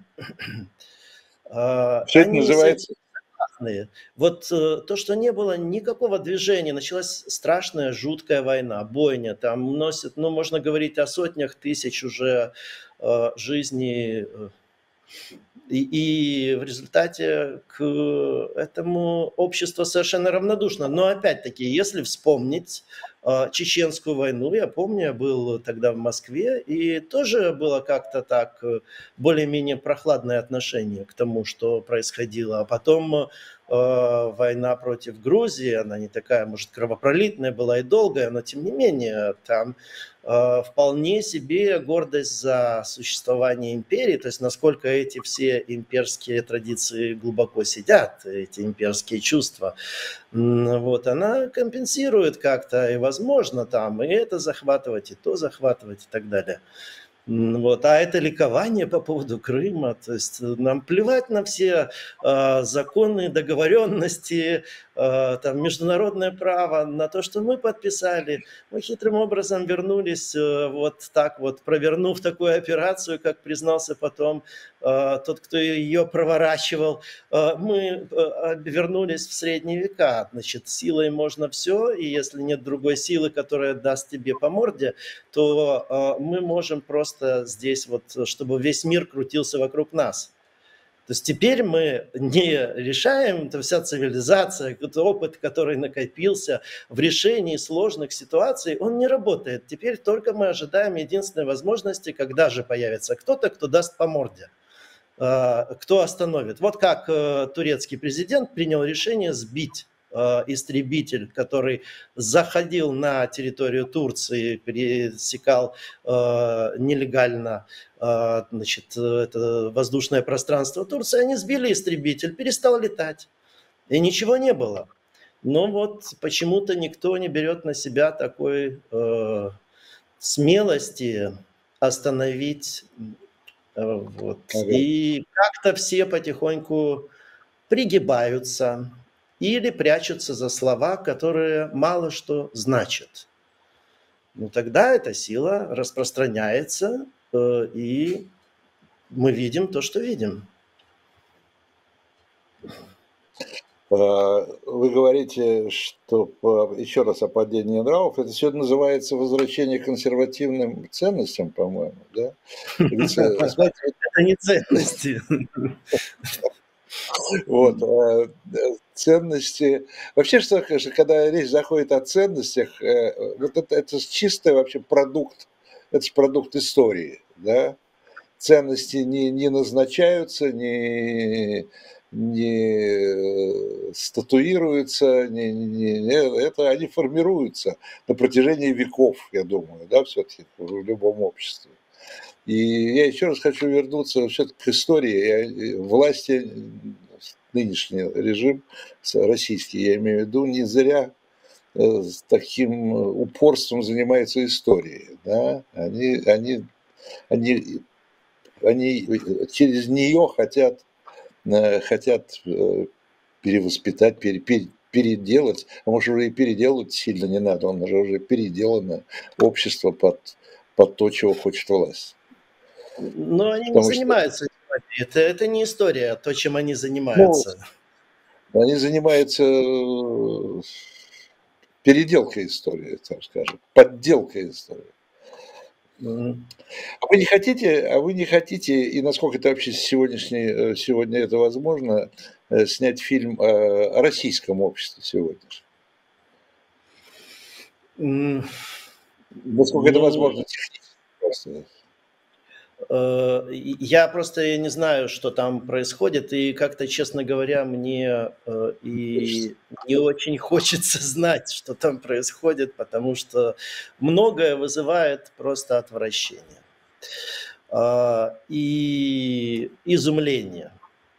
Все это называется... Вот то, что не было никакого движения, началась страшная, жуткая война, бойня, там носит, ну, можно говорить о сотнях тысяч уже э, жизней, и, и в результате к этому общество совершенно равнодушно. Но опять-таки, если вспомнить э, Чеченскую войну, я помню, я был тогда в Москве, и тоже было как-то так более-менее прохладное отношение к тому, что происходило. А потом э, война против Грузии, она не такая, может, кровопролитная была и долгая, но тем не менее там э, вполне себе гордость за существование империи, то есть насколько эти все имперские традиции глубоко сидят, эти имперские чувства. Вот, она компенсирует как-то, и возможно там и это захватывать, и то захватывать, и так далее. Вот. А это ликование по поводу Крыма, то есть нам плевать на все э, законы, договоренности, э, там, международное право, на то, что мы подписали. Мы хитрым образом вернулись, э, вот так вот, провернув такую операцию, как признался потом э, тот, кто ее проворачивал. Э, мы э, вернулись в средние века. Значит, силой можно все, и если нет другой силы, которая даст тебе по морде, то э, мы можем просто здесь вот, чтобы весь мир крутился вокруг нас. То есть теперь мы не решаем, это вся цивилизация, этот опыт, который накопился в решении сложных ситуаций, он не работает. Теперь только мы ожидаем единственной возможности, когда же появится кто-то, кто даст по морде, кто остановит. Вот как турецкий президент принял решение сбить истребитель, который заходил на территорию Турции, пересекал э, нелегально э, значит, это воздушное пространство Турции, они сбили истребитель, перестал летать, и ничего не было. Но вот почему-то никто не берет на себя такой э, смелости остановить. Э, вот. Ага. И как-то все потихоньку пригибаются или прячутся за слова, которые мало что значат. Ну тогда эта сила распространяется, э, и мы видим то, что видим. Вы говорите, что еще раз о падении нравов. Это все называется возвращение к консервативным ценностям, по-моему, да? Это не ценности. Вот, ценности. Вообще, что, когда речь заходит о ценностях, вот это, это чистый вообще продукт, это же продукт истории, да? Ценности не, не назначаются, не, не статуируются, не, не, не, это они формируются на протяжении веков, я думаю, да, все-таки в любом обществе. И я еще раз хочу вернуться все-таки к истории. Власти, нынешний режим российский, я имею в виду, не зря с таким упорством занимается историей. Да? Они, они, они, они через нее хотят, хотят перевоспитать, пере, пере, переделать, а может уже и переделать сильно не надо, он уже, уже переделано общество под, под то, чего хочет власть. Но они Потому не занимаются что... это, это не история, то, чем они занимаются. Ну, они занимаются переделкой истории, так скажем, подделкой истории. Mm-hmm. А вы не хотите, а вы не хотите, и насколько это вообще сегодняшний, сегодня это возможно, снять фильм о российском обществе сегодня? Mm-hmm. Насколько ну... это возможно технически просто? Я просто я не знаю, что там происходит, и как-то, честно говоря, мне и не очень хочется знать, что там происходит, потому что многое вызывает просто отвращение и изумление.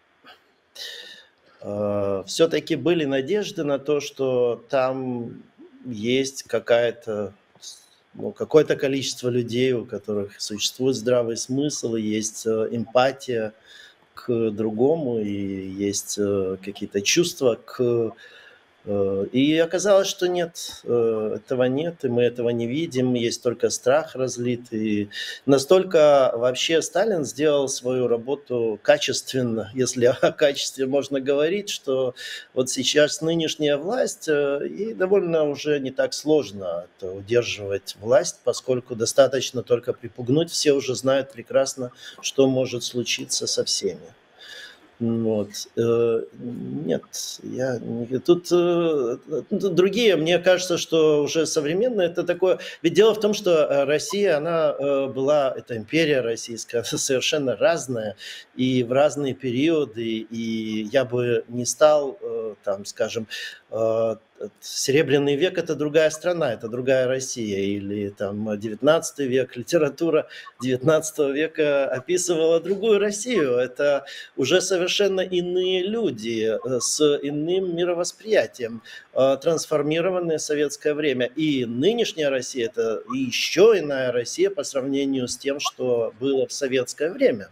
Все-таки были надежды на то, что там есть какая-то Ну, какое-то количество людей, у которых существует здравый смысл, и есть эмпатия к другому, и есть какие-то чувства к... И оказалось, что нет, этого нет, и мы этого не видим, есть только страх разлит. И настолько вообще Сталин сделал свою работу качественно, если о качестве можно говорить, что вот сейчас нынешняя власть, и довольно уже не так сложно удерживать власть, поскольку достаточно только припугнуть, все уже знают прекрасно, что может случиться со всеми. Вот. Нет, я тут, тут другие, мне кажется, что уже современное это такое. Ведь дело в том, что Россия, она была, это империя российская, совершенно разная и в разные периоды. И я бы не стал, там, скажем, э, Серебряный век – это другая страна, это другая Россия, или там девятнадцатый век, литература девятнадцатого века описывала другую Россию. Это уже совершенно иные люди с иным мировосприятием, трансформированное советское время. И нынешняя Россия – это еще иная Россия по сравнению с тем, что было в советское время.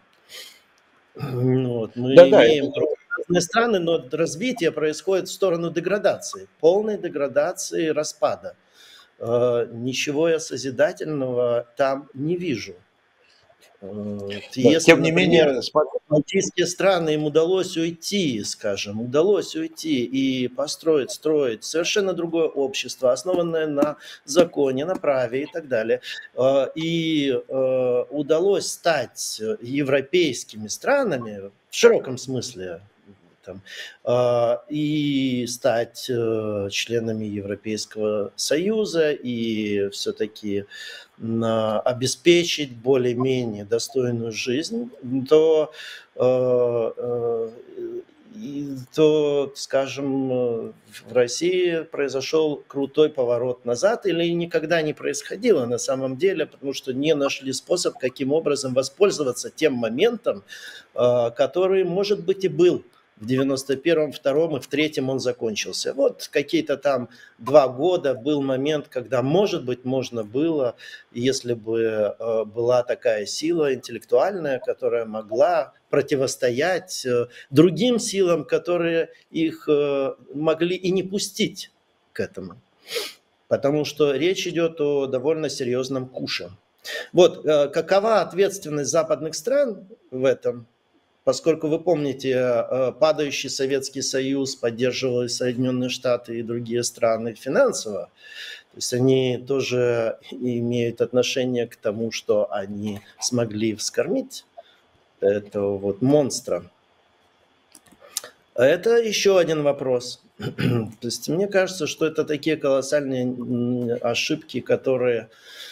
Вот, мы Да-да, это имеем разные страны, но развитие происходит в сторону деградации, полной деградации, распада. Э, Ничего я созидательного там не вижу. Вот. да. Если, Тем не например, менее, смотри, балтийские страны, им удалось уйти, скажем, удалось уйти и построить, строить совершенно другое общество, основанное на законе, на праве и так далее. Э, И э, удалось стать европейскими странами в широком смысле, там, э, и стать э, членами Европейского Союза, и все-таки на- обеспечить более-менее достойную жизнь, то, э, э, и то, скажем, э, в России произошел крутой поворот назад, или никогда не происходило на самом деле, потому что не нашли способ, каким образом воспользоваться тем моментом, э, который, может быть, и был в девяносто первом, втором и в третьем он закончился. Вот какие-то там два года был момент, когда, может быть, можно было, если бы э, была такая сила интеллектуальная, которая могла противостоять э, другим силам, которые их э, могли и не пустить к этому. Потому что речь идет о довольно серьезном куше. Вот э, какова ответственность западных стран в этом? Поскольку вы помните, э, падающий Советский Союз поддерживал и Соединенные Штаты и другие страны финансово, то есть они тоже имеют отношение к тому, что они смогли вскормить этого вот монстра. Это еще один вопрос. То есть мне кажется, что это такие колоссальные ошибки, которые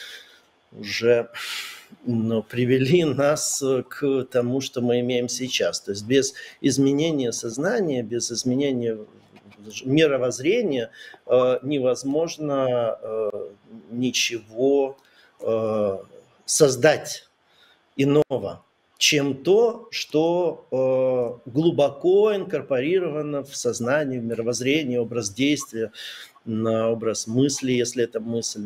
уже, ну, привели нас к тому, что мы имеем сейчас. То есть без изменения сознания, без изменения мировоззрения э, невозможно э, ничего э, создать иного, чем то, что э, глубоко инкорпорировано в сознание, в мировоззрение, образ действия, на образ мысли, если это мысль.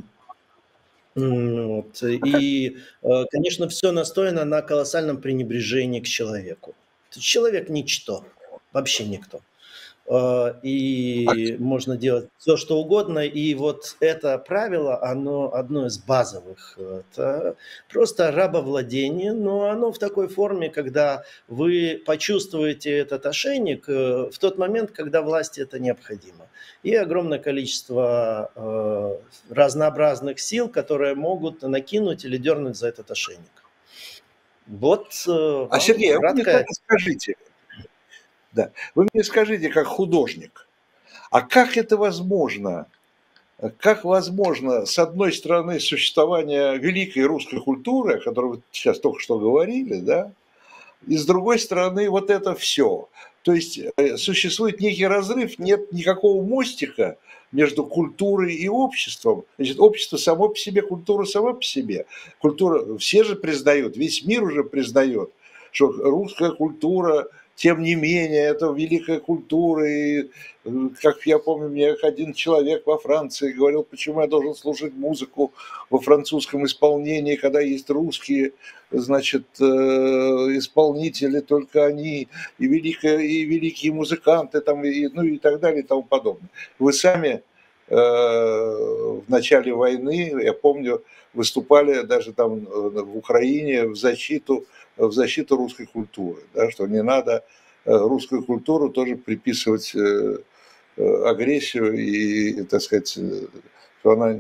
Вот. И, э, конечно, все настроено на колоссальном пренебрежении к человеку. Человек – ничто, вообще никто. Э, а И можно делать все, что угодно. И вот это правило, оно одно из базовых. Это просто рабовладение, но оно в такой форме, когда вы почувствуете этот ошейник э, в тот момент, когда власти это необходимо. И огромное количество э, разнообразных сил, которые могут накинуть или дернуть за этот ошейник. Вот э, а, вам Сергей, а вы мне так краткое. и скажите, да, вы мне скажите, как художник, а как это возможно? Как возможно, с одной стороны, существование великой русской культуры, о которой вы сейчас только что говорили, да, и с другой стороны, вот это все. То есть э, существует некий разрыв, нет никакого мостика между культурой и обществом. Значит, общество само по себе, культура сама по себе. Культура, все же признают, весь мир уже признает, что русская культура, тем не менее, это великая культура. И, э, как я помню, мне один человек во Франции говорил, почему я должен слушать музыку во французском исполнении, когда есть русские, значит, э, исполнители, только они, и, великие, и великие музыканты, там, и, ну и так далее, и тому подобное. Вы сами э, в начале войны, я помню, выступали даже там в Украине в защиту, в защиту русской культуры, да, что не надо русскую культуру тоже приписывать э, агрессию и, так сказать, что она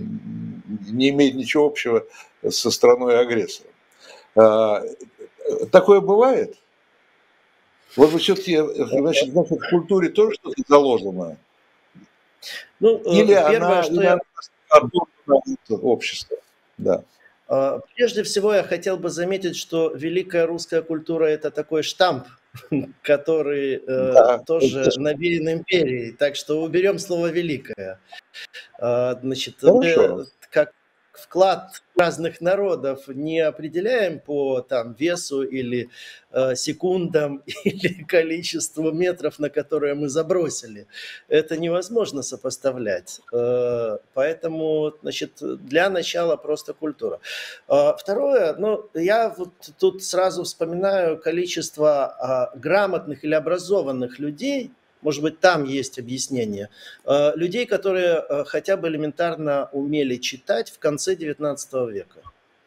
не имеет ничего общего со страной-агрессором. Такое бывает? Вот вы все-таки, значит, значит, в культуре тоже что-то заложено? Ну, Или э, первое, она, что или я она оторвана от общества? Да. А, Прежде всего, я хотел бы заметить, что великая русская культура – это такой штамп который э, Да, тоже навеян империей. Так что уберем слово «великая». А, Значит, хорошо. мы как вклад разных народов не определяем по там весу или э, секундам или количеству метров, на которые мы забросили. Это невозможно сопоставлять. Э, Поэтому, значит, для начала просто культура. А, Второе, ну, я вот тут сразу вспоминаю количество а, грамотных или образованных людей. Может быть, там есть объяснение. Э, Людей, которые э, хотя бы элементарно умели читать в конце девятнадцатого века.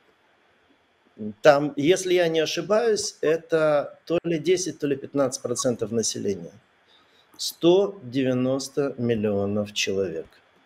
Там, если я не ошибаюсь, это то ли десять, то ли пятнадцать процентов населения. сто девяносто миллионов человек.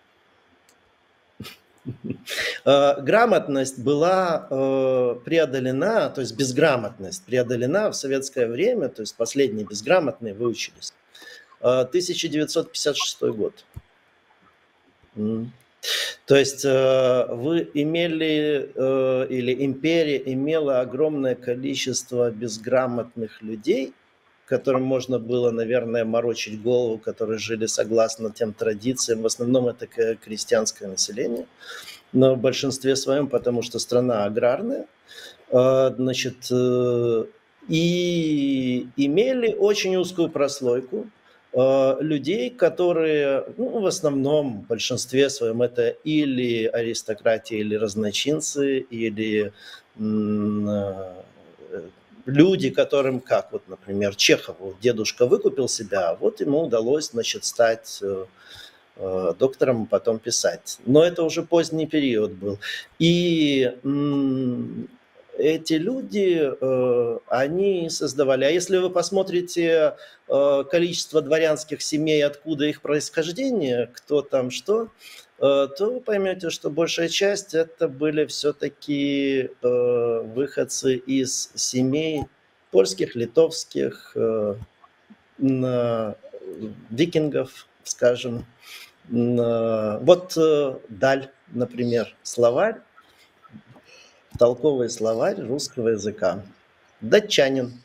Э, Грамотность была э, преодолена, то есть безграмотность преодолена в советское время, то есть последние безграмотные выучились. Э, тысяча девятьсот пятьдесят шестой год. М. То есть э, вы имели, э, или империя имела огромное количество безграмотных людей, которым можно было, наверное, морочить голову, которые жили согласно тем традициям. В основном это к- крестьянское население, но в большинстве своем, потому что страна аграрная. Э, Значит, э, и имели очень узкую прослойку э, людей, которые, ну, в основном, в большинстве своем, это или аристократия, или разночинцы, или м, э, люди, которым, как вот, например, Чехову, дедушка выкупил себя, а вот ему удалось, значит, стать э, э, доктором, потом писать. Но это уже поздний период был. И м, эти люди, э, они создавали. А если вы посмотрите э, количество дворянских семей, откуда их происхождение, кто там что, э, то вы поймете, что большая часть это были все-таки э, выходцы из семей польских, литовских, э, на- викингов, скажем. Н- Вот э, Даль, например, словарь, толковый словарь русского языка. Датчанин.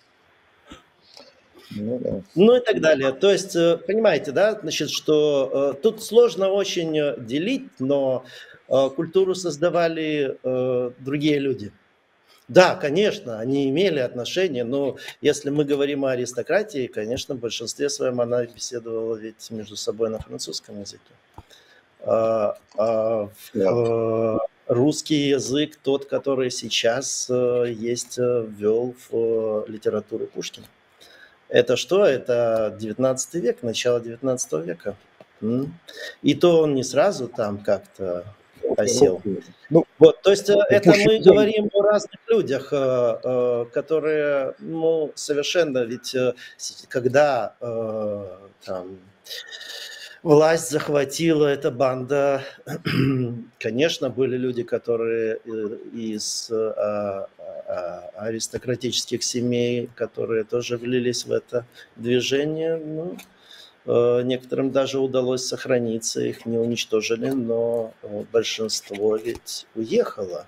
Ну да. Ну и так далее. То есть, э, понимаете, да, значит, что э, тут сложно очень э, делить, но э, культуру создавали э, другие люди. Да, конечно, они имели отношения, но если мы говорим о аристократии, конечно, в большинстве своем она беседовала ведь между собой на французском языке. А, а Да. в, э, русский язык, тот, который сейчас э, есть, э, ввел в э, литературу Пушкин. Это что? Это девятнадцатый век, начало девятнадцатого века. М. И то он не сразу там как-то осел. Ну, Вот, то есть э, это Пушкин мы тоже. говорим о разных людях, э, э, которые, ну, совершенно, ведь э, с- когда э, там власть захватила эта банда, конечно, были люди, которые э, из э, а, а, аристократических семей, которые тоже влились в это движение. Ну, э, некоторым даже удалось сохраниться, их не уничтожили, но э, большинство ведь уехало.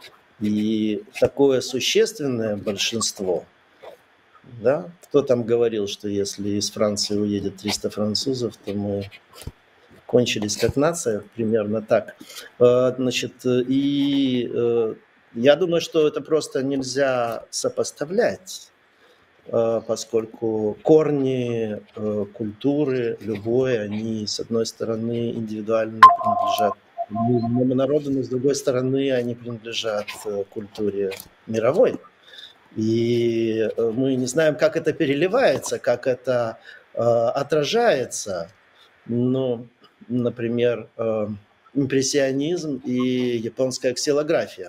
И такое существенное большинство, да, кто там говорил, что если из Франции уедет триста французов, то мы кончились как нация, примерно так. Э, Значит, э, и э, я думаю, что это просто нельзя сопоставлять, э, поскольку корни э, культуры любой, они, с одной стороны, индивидуально принадлежат одному народу, но с другой стороны, они принадлежат э, культуре мировой. И э, мы не знаем, как это переливается, как это э, отражается. Ну, например, э, импрессионизм и японская ксилография.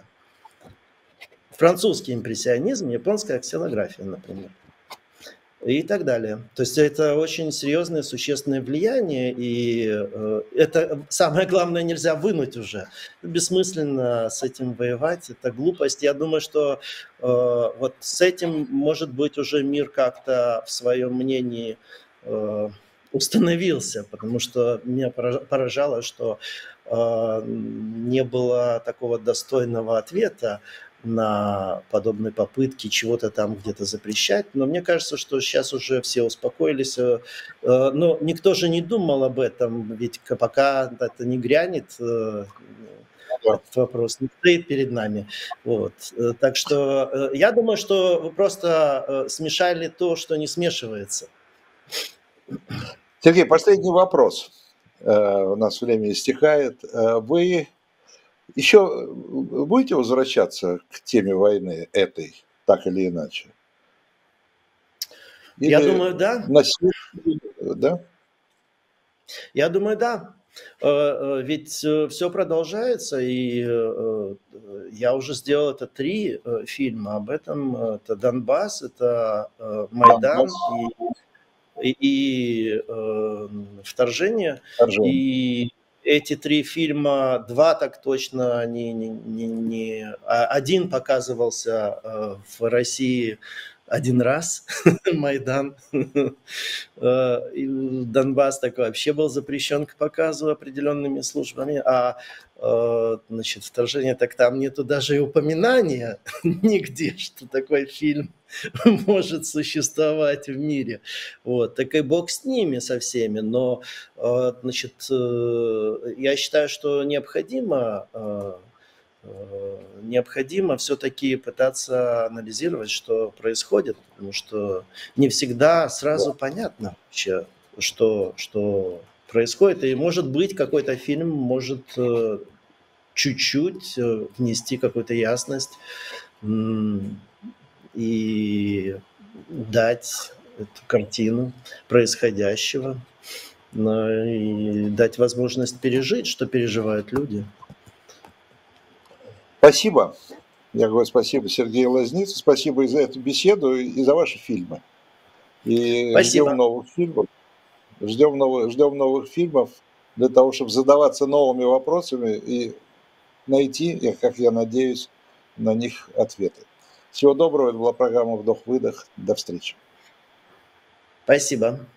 Французский импрессионизм, японская ксилография, например. И так далее. То есть это очень серьезное, существенное влияние, и э, это самое главное нельзя вынуть уже. Бессмысленно с этим воевать, это глупость. Я думаю, что э, вот с этим, может быть, уже мир как-то в своем мнении э, установился, потому что меня поражало, что э, не было такого достойного ответа. на подобные попытки чего-то там где-то запрещать. Но мне кажется, что сейчас уже все успокоились. э, э, Но никто же не думал об этом, ведь к- пока это не грянет, э, Да. этот вопрос не стоит перед нами. Вот. Э, Так что э, я думаю, что вы просто э, смешали то, что не смешивается. Сергей, последний вопрос. Э, У нас время истекает. Э, Вы еще будете возвращаться к теме войны этой, так или иначе? Я Или думаю, да. на сегодня, да? Я думаю, да. Э, э, Ведь все продолжается, и э, э, я уже сделал это три э, фильма об этом. Это Донбасс, это э, Майдан Донбасс, и, и, и, э, Вторжение. вторжение. И эти три фильма, два так точно, они не, не, не- а один показывался э, в России один раз, Майдан. Э, и Донбасс так вообще был запрещен к показу определенными службами, а э, значит, вторжение, так там нету даже и упоминания нигде, что такой фильм может существовать в мире. Вот. Так и бог с ними, со всеми. Но, э, значит, э, я считаю, что необходимо э, э, необходимо все-таки пытаться анализировать, что происходит, потому что не всегда Да. сразу понятно вообще, что, что происходит. И может быть какой-то фильм может э, чуть-чуть э, внести какую-то ясность м, и дать эту картину происходящего, но и дать возможность пережить, что переживают люди. Спасибо. Я говорю спасибо Сергею Лазницу, спасибо и за эту беседу, и за ваши фильмы. И ждем Спасибо. новых фильмов, ждем новых, ждем новых фильмов для того, чтобы задаваться новыми вопросами и найти, я- как я надеюсь, на них ответы. Всего доброго. Это была программа «Вдох-выдох». До встречи. Спасибо.